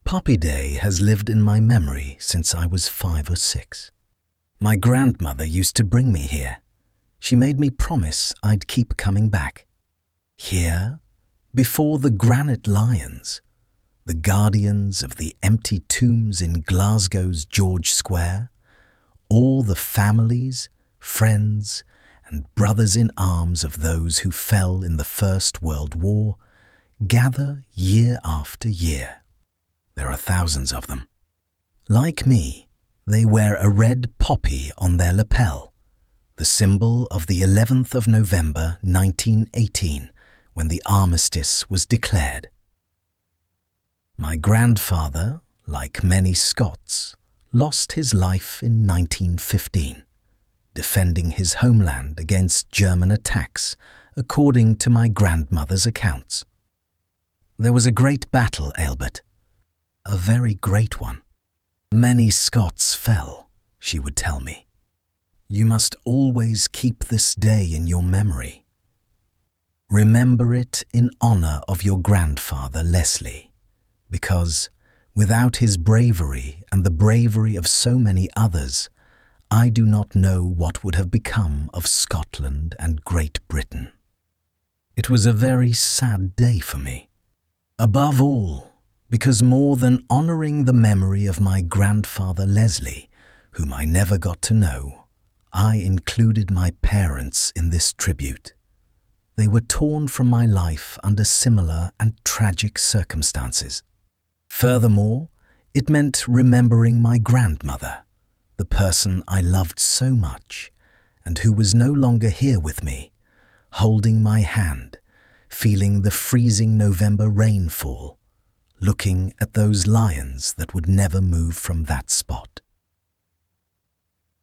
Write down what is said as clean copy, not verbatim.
Poppy Day has lived in my memory since I was 5 or 6. My grandmother used to bring me here. She made me promise I'd keep coming back. Here, before the granite lions, the guardians of the empty tombs in Glasgow's George Square, all the families, friends, and brothers in arms of those who fell in the First World War gather year after year. There are thousands of them. Like me, they wear a red poppy on their lapel, the symbol of the 11th of November 1918, when the armistice was declared. My grandfather, like many Scots, lost his life in 1915, defending his homeland against German attacks, according to my grandmother's accounts. There was a great battle, Ailbert, a very great one. Many Scots fell, she would tell me. You must always keep this day in your memory. Remember it in honor of your grandfather, Leslie, because without his bravery and the bravery of so many others, I do not know what would have become of Scotland and Great Britain. It was a very sad day for me. Above all, because more than honoring the memory of my grandfather Leslie, whom I never got to know, I included my parents in this tribute. They were torn from my life under similar and tragic circumstances. Furthermore, it meant remembering my grandmother, the person I loved so much, and who was no longer here with me, holding my hand, feeling the freezing November rainfall, looking at those lions that would never move from that spot.